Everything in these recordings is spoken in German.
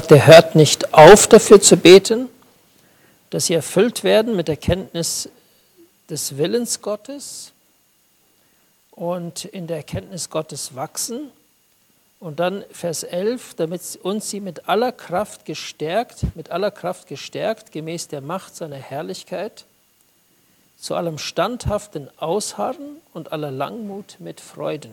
der hört nicht auf, dafür zu beten, dass sie erfüllt werden mit der Kenntnis des Willens Gottes und in der Erkenntnis Gottes wachsen. Und dann Vers 11, damit uns sie mit aller Kraft gestärkt, gemäß der Macht seiner Herrlichkeit, zu allem standhaften Ausharren und aller Langmut mit Freuden.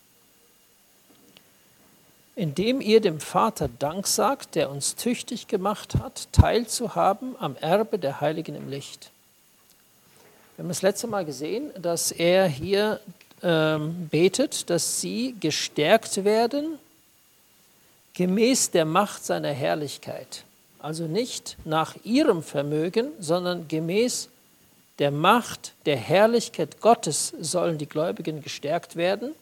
Indem ihr dem Vater Dank sagt, der uns tüchtig gemacht hat, teilzuhaben am Erbe der Heiligen im Licht. Wir haben das letzte Mal gesehen, dass er hier betet, dass sie gestärkt werden gemäß der Macht seiner Herrlichkeit. Also nicht nach ihrem Vermögen, sondern gemäß der Macht der Herrlichkeit Gottes sollen die Gläubigen gestärkt werden.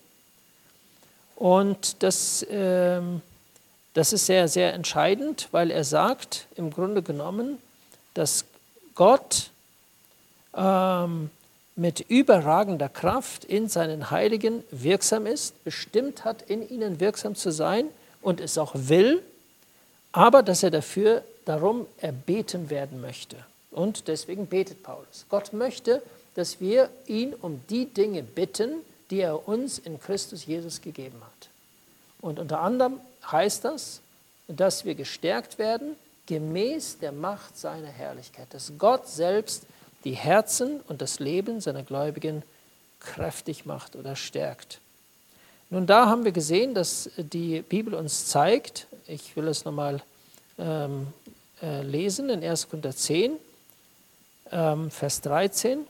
Und das ist sehr, sehr entscheidend, weil er sagt, im Grunde genommen, dass Gott mit überragender Kraft in seinen Heiligen wirksam ist, bestimmt hat, in ihnen wirksam zu sein und es auch will, aber dass er darum erbeten werden möchte. Und deswegen betet Paulus. Gott möchte, dass wir ihn um die Dinge bitten, die er uns in Christus Jesus gegeben hat. Und unter anderem heißt das, dass wir gestärkt werden gemäß der Macht seiner Herrlichkeit, dass Gott selbst die Herzen und das Leben seiner Gläubigen kräftig macht oder stärkt. Nun, da haben wir gesehen, dass die Bibel uns zeigt, ich will es nochmal lesen in 1. Korinther 10, Vers 13.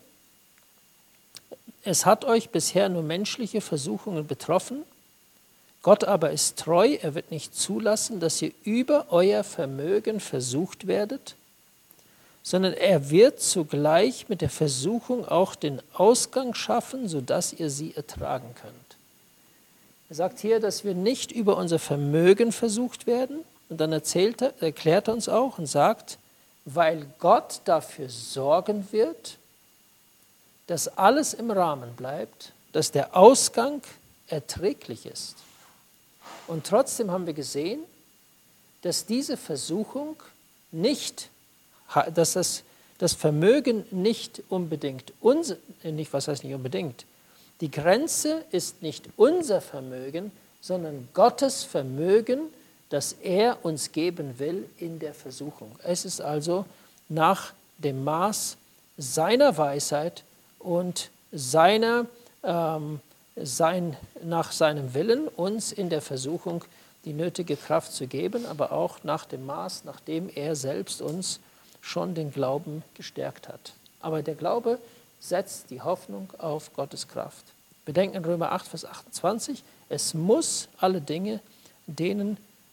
Es hat euch bisher nur menschliche Versuchungen betroffen, Gott aber ist treu, er wird nicht zulassen, dass ihr über euer Vermögen versucht werdet, sondern er wird zugleich mit der Versuchung auch den Ausgang schaffen, sodass ihr sie ertragen könnt. Er sagt hier, dass wir nicht über unser Vermögen versucht werden, und dann erklärt er uns auch und sagt, weil Gott dafür sorgen wird, dass alles im Rahmen bleibt, dass der Ausgang erträglich ist. Und trotzdem haben wir gesehen, dass diese Versuchung nicht, dass das Vermögen nicht unbedingt, was heißt nicht unbedingt, die Grenze ist nicht unser Vermögen, sondern Gottes Vermögen, das er uns geben will in der Versuchung. Es ist also nach dem Maß seiner Weisheit und nach seinem Willen, uns in der Versuchung die nötige Kraft zu geben, aber auch nach dem Maß, nachdem er selbst uns schon den Glauben gestärkt hat. Aber der Glaube setzt die Hoffnung auf Gottes Kraft. Wir denken in Römer 8, Vers 28, es muss alle Dinge denen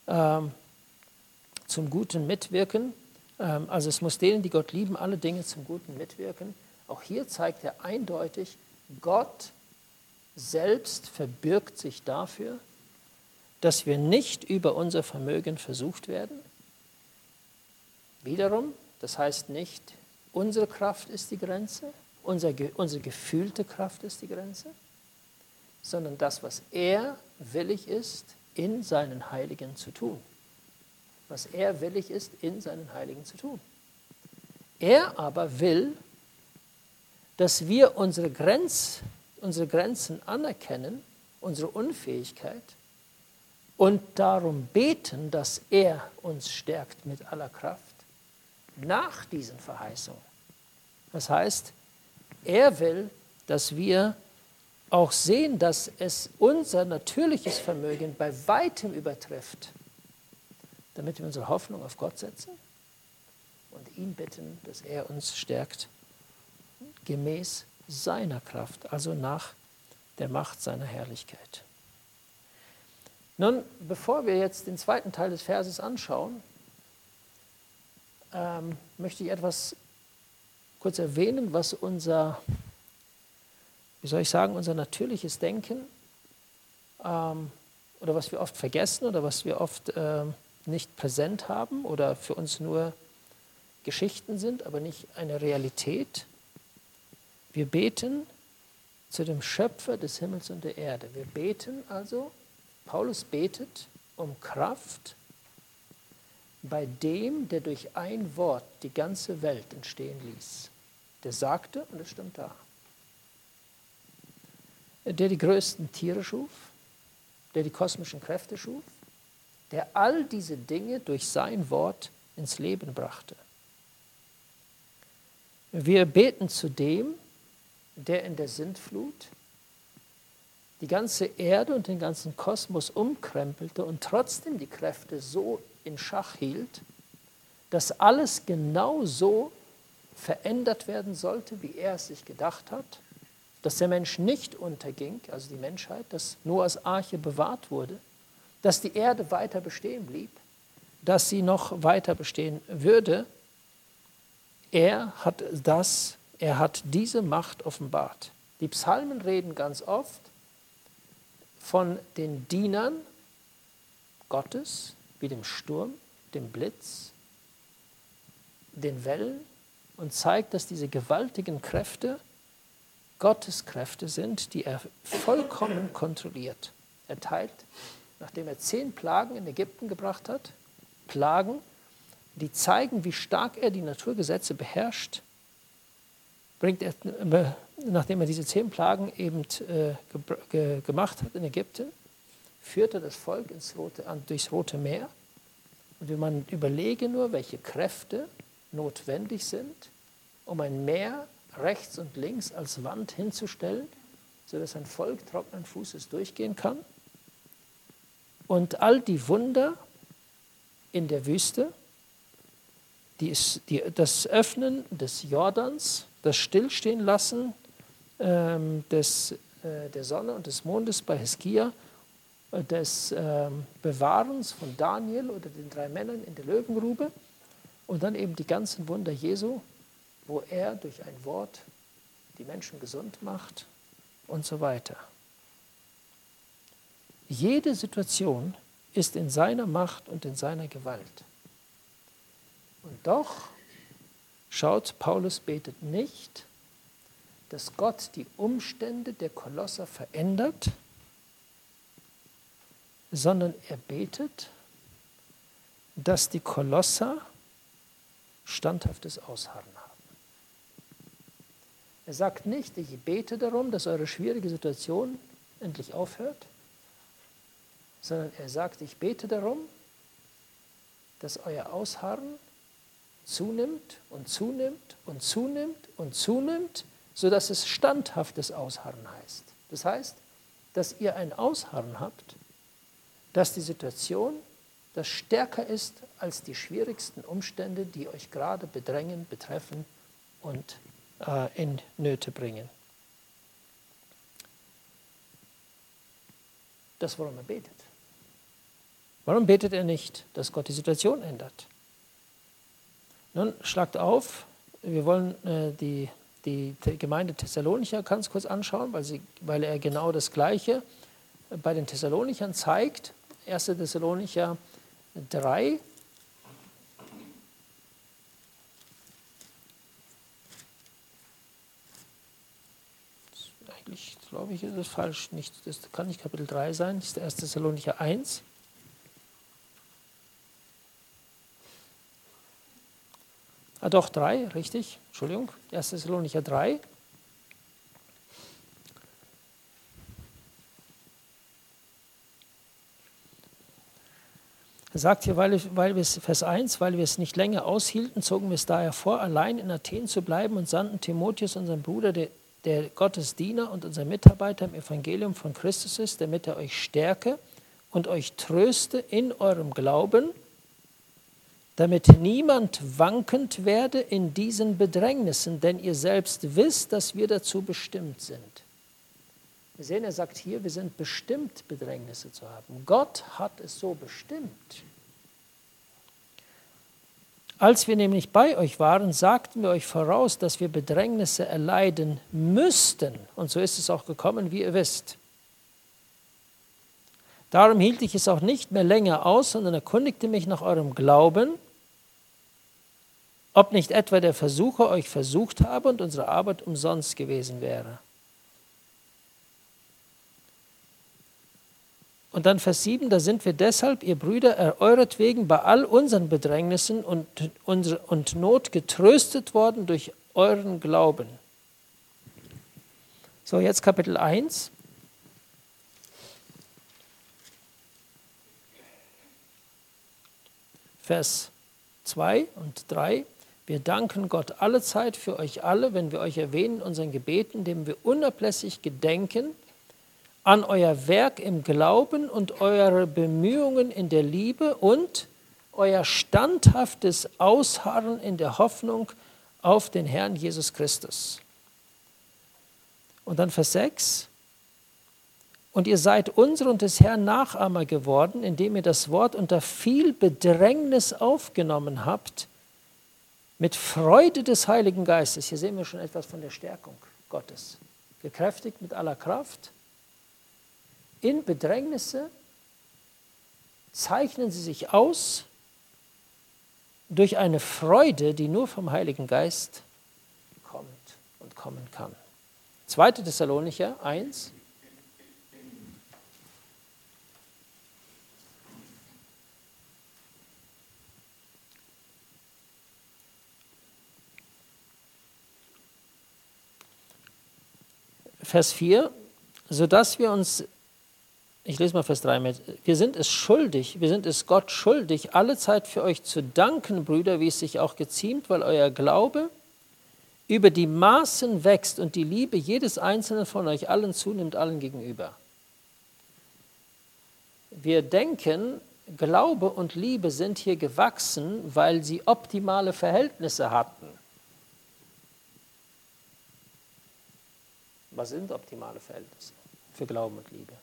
zum Guten mitwirken, also es muss denen, die Gott lieben, alle Dinge zum Guten mitwirken. Auch hier zeigt er eindeutig, Gott selbst verbürgt sich dafür, dass wir nicht über unser Vermögen versucht werden. Wiederum, das heißt nicht, unsere Kraft ist die Grenze, unsere gefühlte Kraft ist die Grenze, sondern das, was er willig ist, in seinen Heiligen zu tun. Was er willig ist, in seinen Heiligen zu tun. Er aber will, dass wir unsere Grenzen anerkennen, unsere Unfähigkeit, und darum beten, dass er uns stärkt mit aller Kraft nach diesen Verheißungen. Das heißt, er will, dass wir auch sehen, dass es unser natürliches Vermögen bei weitem übertrifft, damit wir unsere Hoffnung auf Gott setzen und ihn bitten, dass er uns stärkt, gemäß seiner Kraft, also nach der Macht seiner Herrlichkeit. Nun, bevor wir jetzt den zweiten Teil des Verses anschauen, möchte ich etwas kurz erwähnen, was unser natürliches Denken oder was wir oft vergessen oder was wir oft nicht präsent haben oder für uns nur Geschichten sind, aber nicht eine Realität. Wir beten zu dem Schöpfer des Himmels und der Erde. Wir beten also, Paulus betet um Kraft, bei dem, der durch ein Wort die ganze Welt entstehen ließ. Der sagte, und es stimmt da, der die größten Tiere schuf, der die kosmischen Kräfte schuf, der all diese Dinge durch sein Wort ins Leben brachte. Wir beten zu dem, der in der Sintflut die ganze Erde und den ganzen Kosmos umkrempelte und trotzdem die Kräfte so in Schach hielt, dass alles genau so verändert werden sollte, wie er es sich gedacht hat, dass der Mensch nicht unterging, also die Menschheit, dass Noahs Arche bewahrt wurde, dass die Erde weiter bestehen blieb, dass sie noch weiter bestehen würde. Er hat diese Macht offenbart. Die Psalmen reden ganz oft von den Dienern Gottes, wie dem Sturm, dem Blitz, den Wellen, und zeigt, dass diese gewaltigen Kräfte Gottes Kräfte sind, die er vollkommen kontrolliert. Er teilt, nachdem er 10 Plagen in Ägypten gebracht hat, Plagen, die zeigen, wie stark er die Naturgesetze beherrscht, bringt er, nachdem er diese 10 Plagen eben gemacht hat in Ägypten, führt er das Volk durchs Rote Meer. Und wenn man überlege nur, welche Kräfte notwendig sind, um ein Meer rechts und links als Wand hinzustellen, sodass ein Volk trockenen Fußes durchgehen kann. Und all die Wunder in der Wüste, das Öffnen des Jordans, das Stillstehenlassen der Sonne und des Mondes bei Hiskia, des Bewahrens von Daniel oder den 3 Männern in der Löwengrube und dann eben die ganzen Wunder Jesu, wo er durch ein Wort die Menschen gesund macht und so weiter. Jede Situation ist in seiner Macht und in seiner Gewalt. Und doch schaut, Paulus betet nicht, dass Gott die Umstände der Kolosser verändert, sondern er betet, dass die Kolosser standhaftes Ausharren haben. Er sagt nicht, ich bete darum, dass eure schwierige Situation endlich aufhört, sondern er sagt, ich bete darum, dass euer Ausharren zunimmt und zunimmt und zunimmt und zunimmt, sodass es standhaftes Ausharren heißt. Das heißt, dass ihr ein Ausharren habt, dass die Situation, das stärker ist als die schwierigsten Umstände, die euch gerade bedrängen, betreffen und in Nöte bringen. Das, worum er betet. Warum betet er nicht, dass Gott die Situation ändert? Nun, schlagt auf, wir wollen die Gemeinde Thessalonicher ganz kurz anschauen, weil er genau das Gleiche bei den Thessalonichern zeigt. 1. Thessalonicher 3. Eigentlich glaube ich, ist das falsch. Das kann nicht Kapitel 3 sein, das ist der 1. Thessalonicher 1. Ah doch, 3, richtig, Entschuldigung, 1. Thessalonicher 3. Er sagt hier, Vers 1, weil wir es nicht länger aushielten, zogen wir es daher vor, allein in Athen zu bleiben und sandten Timotheus, unseren Bruder, der Gottes Diener und unser Mitarbeiter im Evangelium von Christus ist, damit er euch stärke und euch tröste in eurem Glauben, damit niemand wankend werde in diesen Bedrängnissen, denn ihr selbst wisst, dass wir dazu bestimmt sind. Wir sehen, er sagt hier, wir sind bestimmt, Bedrängnisse zu haben. Gott hat es so bestimmt. Als wir nämlich bei euch waren, sagten wir euch voraus, dass wir Bedrängnisse erleiden müssten. Und so ist es auch gekommen, wie ihr wisst. Darum hielt ich es auch nicht mehr länger aus, sondern erkundigte mich nach eurem Glauben, ob nicht etwa der Versucher euch versucht habe und unsere Arbeit umsonst gewesen wäre. Und dann Vers 7, da sind wir deshalb, ihr Brüder, euretwegen bei all unseren Bedrängnissen und Not getröstet worden durch euren Glauben. So, jetzt Kapitel 1. Vers 2 und 3. Wir danken Gott allezeit für euch alle, wenn wir euch erwähnen in unseren Gebeten, dem wir unablässig gedenken, an euer Werk im Glauben und eure Bemühungen in der Liebe und euer standhaftes Ausharren in der Hoffnung auf den Herrn Jesus Christus. Und dann Vers 6. Und ihr seid unsere und des Herrn Nachahmer geworden, indem ihr das Wort unter viel Bedrängnis aufgenommen habt, mit Freude des Heiligen Geistes. Hier sehen wir schon etwas von der Stärkung Gottes. Gekräftigt mit aller Kraft. In Bedrängnisse zeichnen sie sich aus durch eine Freude, die nur vom Heiligen Geist kommt und kommen kann. 2. Thessalonicher 1. Vers 4, sodass wir uns, ich lese mal Vers 3 mit, wir sind es Gott schuldig, allezeit für euch zu danken, Brüder, wie es sich auch geziemt, weil euer Glaube über die Maßen wächst und die Liebe jedes Einzelnen von euch allen zunimmt, allen gegenüber. Wir denken, Glaube und Liebe sind hier gewachsen, weil sie optimale Verhältnisse hatten. Was sind optimale Verhältnisse für Glauben und Liebe?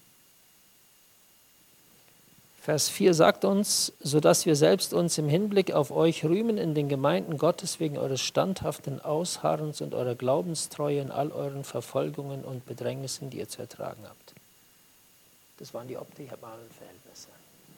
Vers 4 sagt uns, sodass wir selbst uns im Hinblick auf euch rühmen in den Gemeinden Gottes wegen eures standhaften Ausharrens und eurer Glaubenstreue in all euren Verfolgungen und Bedrängnissen, die ihr zu ertragen habt. Das waren die optimalen Verhältnisse.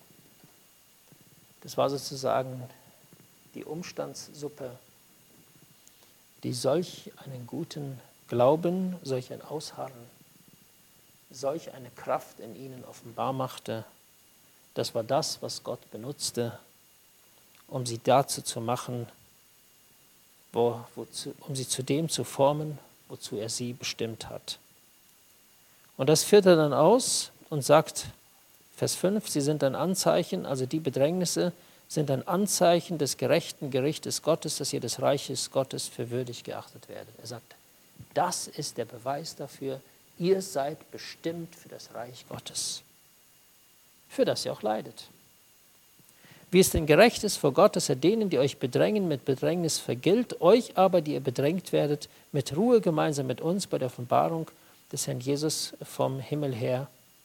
Das war sozusagen die Umstandssuppe, die solch einen guten Glauben, solch ein Ausharren, solch eine Kraft in ihnen offenbar machte. Das war das, was Gott benutzte, um sie dazu zu machen, um sie zu dem zu formen, wozu er sie bestimmt hat. Und das führt er dann aus und sagt, Vers 5, sie sind ein Anzeichen, also die Bedrängnisse sind ein Anzeichen des gerechten Gerichtes Gottes, dass ihr des Reiches Gottes für würdig geachtet werdet. Er sagt, das ist der Beweis dafür, ihr seid bestimmt für das Reich Gottes, für das ihr auch leidet. Wie es denn gerecht ist vor Gott, dass er denen, die euch bedrängen, mit Bedrängnis vergilt, euch aber, die ihr bedrängt werdet, mit Ruhe gemeinsam mit uns bei der Offenbarung des Herrn Jesus vom Himmel her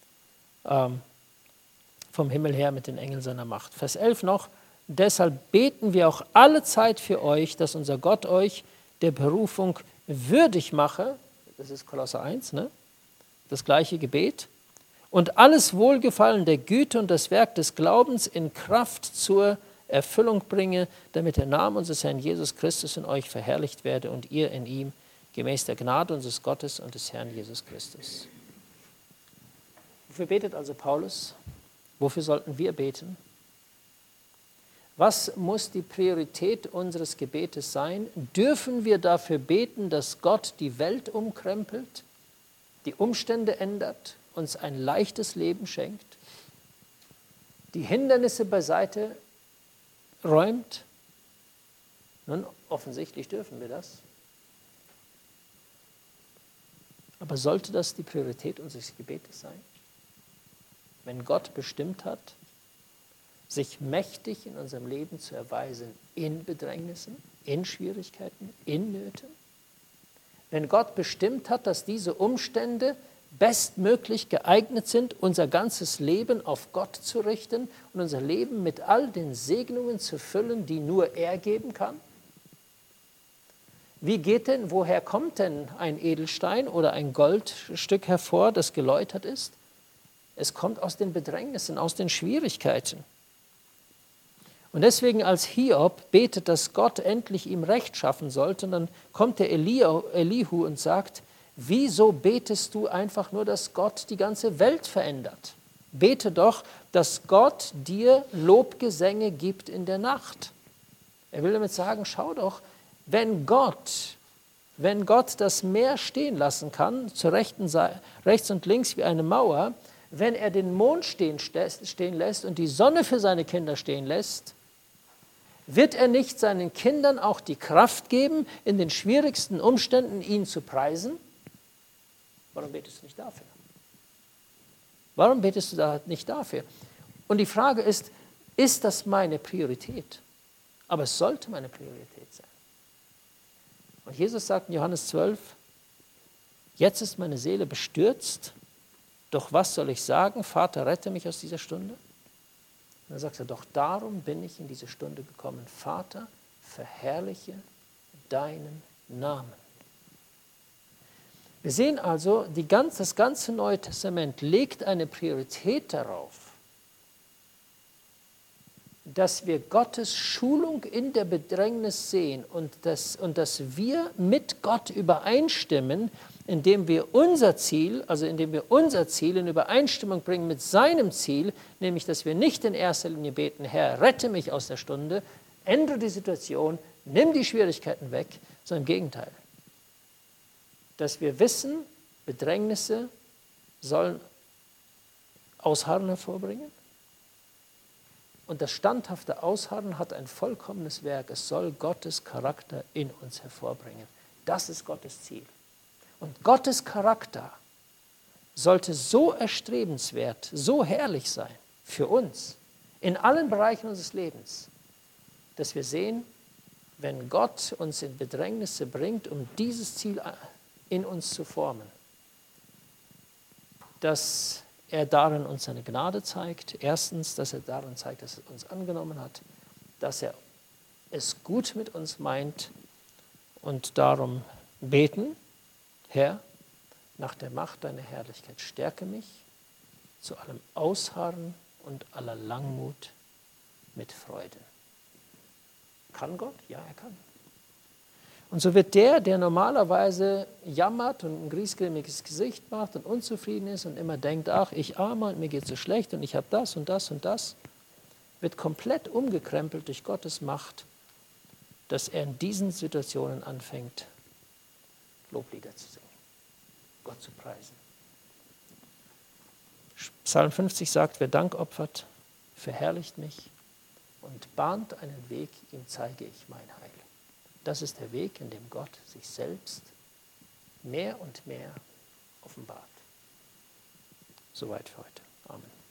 mit den Engeln seiner Macht. Vers 11 noch, deshalb beten wir auch alle Zeit für euch, dass unser Gott euch der Berufung würdig mache, das ist Kolosser 1, ne? Das gleiche Gebet, und alles Wohlgefallen der Güte und das Werk des Glaubens in Kraft zur Erfüllung bringe, damit der Name unseres Herrn Jesus Christus in euch verherrlicht werde und ihr in ihm, gemäß der Gnade unseres Gottes und des Herrn Jesus Christus. Wofür betet also Paulus? Wofür sollten wir beten? Was muss die Priorität unseres Gebetes sein? Dürfen wir dafür beten, dass Gott die Welt umkrempelt, die Umstände ändert, uns ein leichtes Leben schenkt, die Hindernisse beiseite räumt? Nun, offensichtlich dürfen wir das. Aber sollte das die Priorität unseres Gebetes sein? Wenn Gott bestimmt hat, sich mächtig in unserem Leben zu erweisen, in Bedrängnissen, in Schwierigkeiten, in Nöten. Wenn Gott bestimmt hat, dass diese Umstände bestmöglich geeignet sind, unser ganzes Leben auf Gott zu richten und unser Leben mit all den Segnungen zu füllen, die nur er geben kann. Woher kommt denn ein Edelstein oder ein Goldstück hervor, das geläutert ist? Es kommt aus den Bedrängnissen, aus den Schwierigkeiten. Und deswegen, als Hiob betet, dass Gott endlich ihm Recht schaffen sollte, und dann kommt der Elihu und sagt, wieso betest du einfach nur, dass Gott die ganze Welt verändert? Bete doch, dass Gott dir Lobgesänge gibt in der Nacht. Er will damit sagen, schau doch, wenn Gott das Meer stehen lassen kann, zur rechten Seite, rechts und links wie eine Mauer, wenn er den Mond stehen lässt und die Sonne für seine Kinder stehen lässt, wird er nicht seinen Kindern auch die Kraft geben, in den schwierigsten Umständen ihn zu preisen? Warum betest du nicht dafür? Warum betest du da nicht dafür? Und die Frage ist das meine Priorität? Aber es sollte meine Priorität sein. Und Jesus sagt in Johannes 12, jetzt ist meine Seele bestürzt, doch was soll ich sagen? Vater, rette mich aus dieser Stunde. Und dann sagt er, doch darum bin ich in diese Stunde gekommen. Vater, verherrliche deinen Namen. Wir sehen also, das ganze Neue Testament legt eine Priorität darauf, dass wir Gottes Schulung in der Bedrängnis sehen und dass wir mit Gott übereinstimmen, indem wir unser Ziel in Übereinstimmung bringen mit seinem Ziel, nämlich, dass wir nicht in erster Linie beten, Herr, rette mich aus der Stunde, ändere die Situation, nimm die Schwierigkeiten weg, sondern im Gegenteil. Dass wir wissen, Bedrängnisse sollen Ausharren hervorbringen. Und das standhafte Ausharren hat ein vollkommenes Werk. Es soll Gottes Charakter in uns hervorbringen. Das ist Gottes Ziel. Und Gottes Charakter sollte so erstrebenswert, so herrlich sein für uns, in allen Bereichen unseres Lebens, dass wir sehen, wenn Gott uns in Bedrängnisse bringt, um dieses Ziel in uns zu formen, dass er darin uns seine Gnade zeigt. Erstens, dass er darin zeigt, dass er uns angenommen hat, dass er es gut mit uns meint und darum beten, Herr, nach der Macht deiner Herrlichkeit stärke mich zu allem Ausharren und aller Langmut mit Freude. Kann Gott? Ja, er kann. Und so wird der normalerweise jammert und ein griesgrämiges Gesicht macht und unzufrieden ist und immer denkt, ach, ich armer und mir geht so schlecht und ich habe das und das und das, wird komplett umgekrempelt durch Gottes Macht, dass er in diesen Situationen anfängt, Loblieder zu singen, Gott zu preisen. Psalm 50 sagt, wer Dank opfert, verherrlicht mich und bahnt einen Weg, ihm zeige ich mein Heil. Das ist der Weg, in dem Gott sich selbst mehr und mehr offenbart. Soweit für heute. Amen.